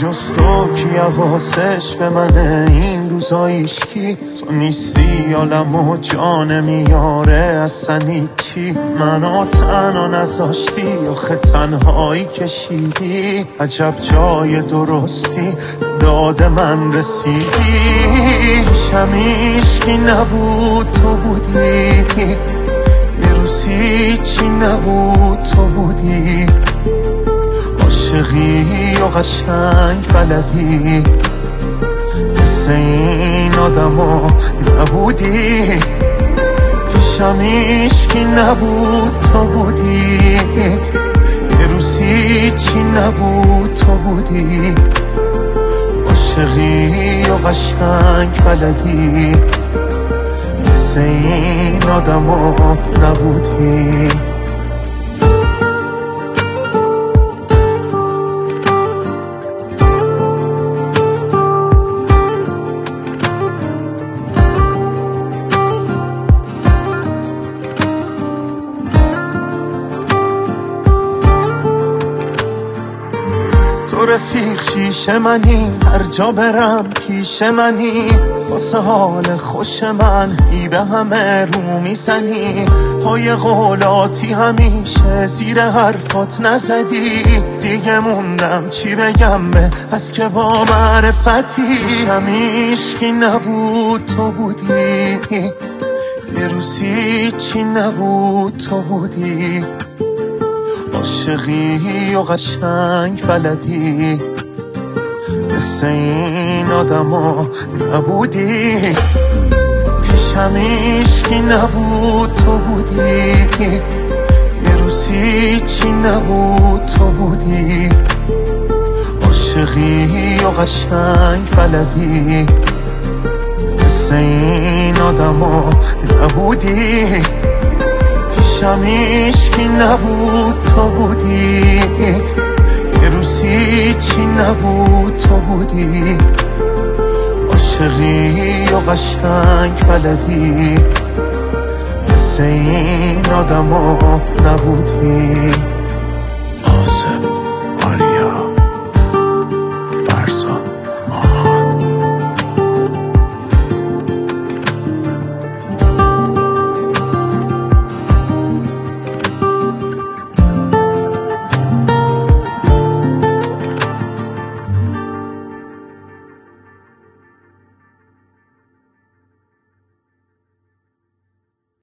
جز تو کی حواسش به منه این روزا هیچکی؟ تو نیستی عالم و جان میاره اصلا هیچی. منو تنها نذاشتی آخه تنهایی کشیدی. عجب جای درستی داد من رسیدی. هیچکی نبود تو بودی، یه روزی چی نبود تو بودی. عاشقی و قشنگ بلدی، مثل این آدما نبودی. پیشم هیچکی نبود تو بودی، یه روزی چی نبود تو بودی. عاشقی و قشنگ بلدی، مثل این آدما نبودی. تو رفیق شیشه منی، هر جا برم پیش منی. واسه حال خوش من ای به همه رو میزنی. پای قولاتی همیشه زیر حرفات نزدی. دیگه موندم چی بگم به از که با معرفتی. پیشم هیچکی نبود تو بودی، یه روزی چی نبود تو بودی. عاشقی و قشنگ بلدی، مثل این آدما نبودی. پیشم هیچکی نبود تو بودی، یه روزی چی نبود تو بودی. عاشقی و قشنگ بلدی، مثل این آدما نبودی. پیشم هیچکی نبود تو بودی، یه روزی چی نبود تو بودی. عاشقی و قشنگ بلدی، مثل این آدما نبودی. آصف آریا